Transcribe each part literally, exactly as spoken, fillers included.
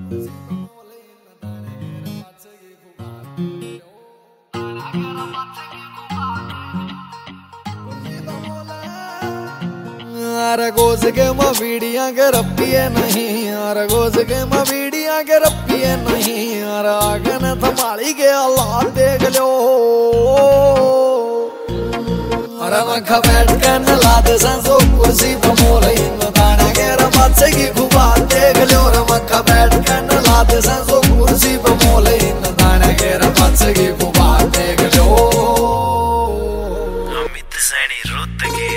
अरे गोज के मवीडिया के रपिए नहीं, अरे गोज के मवीडिया के रपिए नहीं, अरे आगे न थमाली के अल्लाह देख लो। अरे मखा बैठ कर न लादे संसो कुर्सी पर मोले दाना के रमाचे की खुबा देख लो। अरे मखा बैठ कर न लादे संसो कुर्सी पर मोले दाना के रमाचे की खुबा देख लो। अमित सैनी रुत गया।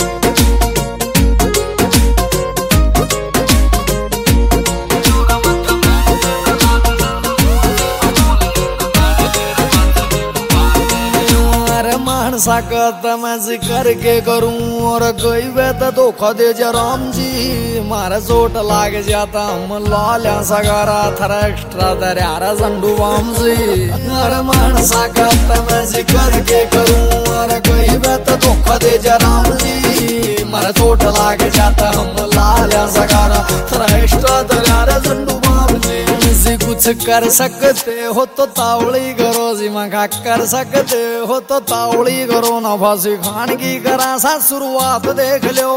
मानसा कहता मैं जिक्र के करूं और कोई वे तो धोखा दे जा राम जी, मारा चोट लाग जाता हम लाल्या सगारा थरा एक्स्ट्रा दरियारा संडू वाम जी। अरे मानसा कहता मैं जिक्र के करूं और कोई वे तो धोखा दे जा राम जी, मारा चोट लाग जाता हम लाल्या सगारा थरा एक्स्ट्रा दरियारा संडू वाम जी। कुछ कर सकते हो तो तावड़ी करो जी, मखा कर सकते हो तो तावड़ी करो ना फांसी खान की करा सा शुरुआत देख लो।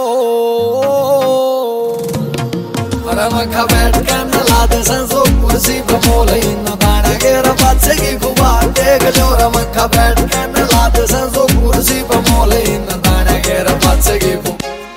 अरे मखा बैठ कर न लादे संसो कुर्सी पे मोले न दाना के रबाचे की खुबा देख लो। अरे मखा बैठ कर न लादे संसो कुर्सी पे मोले न दाना के रबाचे की खुबा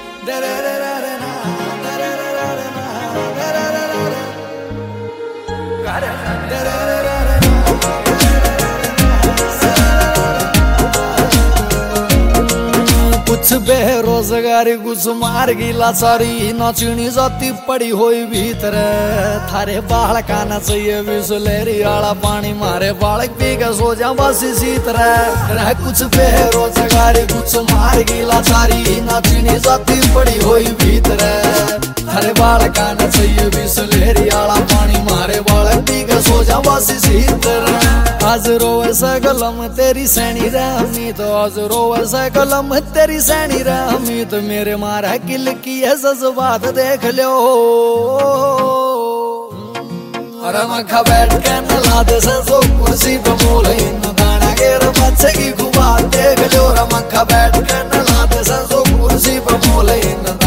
कुछ बेरोजगारी कुछ मार गिला सारी नचनी जाती पड़ी हुई भीतर, थारे बाल खाना चाहिए बिसलेरी आला पानी मारे बालक पी के सो जा बस इसी तरह। कुछ बेरोजगारी कुछ मार गिला सारी नचनी जाती पड़ी हुई भीतर, थारे बाल खाना चाहिए बिसलेरी आला पानी मारे बालक पी के सो जा बस इसी तरह। आज रोवे से कलम तेरी सैनी रहमी तो, आज रोवे से कलम तेरी सैनी रहमी तो, मेरे मारा किल की है जज्बात देख लो। अरे मखा बैठ कर न लादे संसो कुर्सी पे मोले न दाना के रबाचे की खुबा देख लो। अरे मखा बैठ कर न लादे संसो कुर्सी पे मोले न